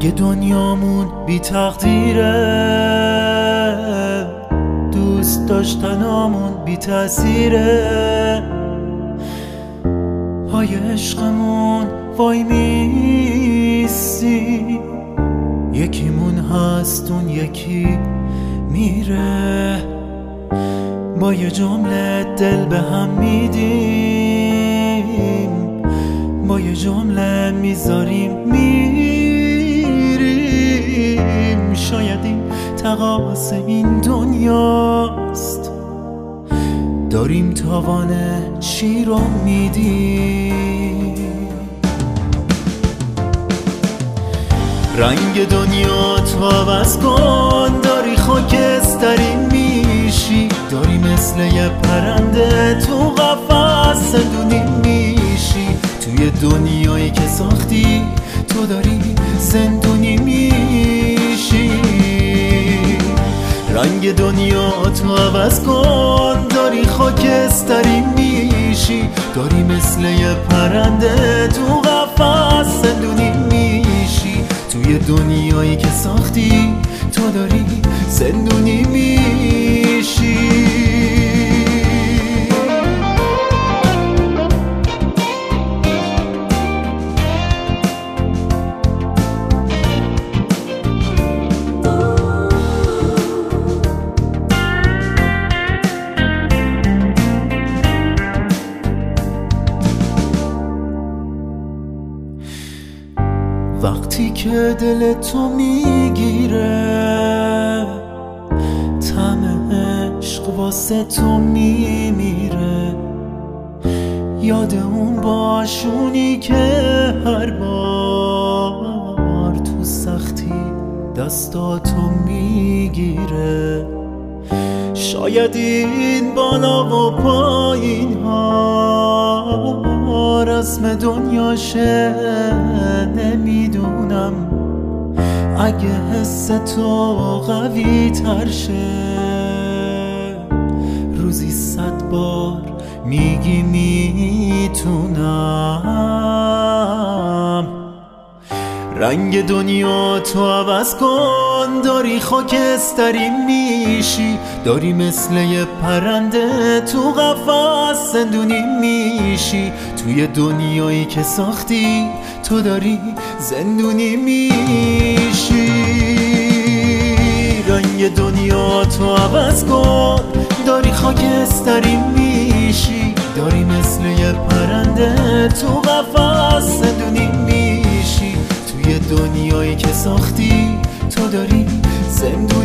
اگه دنیامون بی تقدیره، دوست داشتنامون بی تأثیره، پای عشقمون وای میسی، یکیمون هست اون یکی میره، با یه جمله دل به هم میدیم، با یه جمله میذاریم میریم. شاید این تقاضا این دنیاست، داریم تاوان چی رو میدیم. رنگ دنیا تو عوض کن، داری خاکستری میشی، داری مثل یه پرنده تو قفس زندونی میشی، توی دنیایی که ساختی تو داری زندونی میشی. رنگ دنیا تو عوض کن، داری خاکستری میشی، داری مثل یه پرنده تو قفس زندونی میشی، توی دنیایی که ساختی تو داری زندونی میشی. وقتی که دل تو میگیره، طعم عشق واسه تو میمیره، یاد اون باشونی که هر بار تو سختی دستاتو میگیره. شاید این بالا و پایین ها رسم دنیاشه، نمیدونم اگه حس تو قوی تر شه، روزی 100 بار میگی میتونم. رنگ دنیا تو عوض کن، داری خاکستری میشی، داری مثل یه پرنده تو قفس زندونی میشی، توی دنیایی که ساختی تو داری زندونی میشی. رنگ دنیا تو عوض کن، داری خاکستری میشی، داری مثل یه پرنده تو قفس زندونی میشی، توی دنیایی که ساختی تو داری زندونی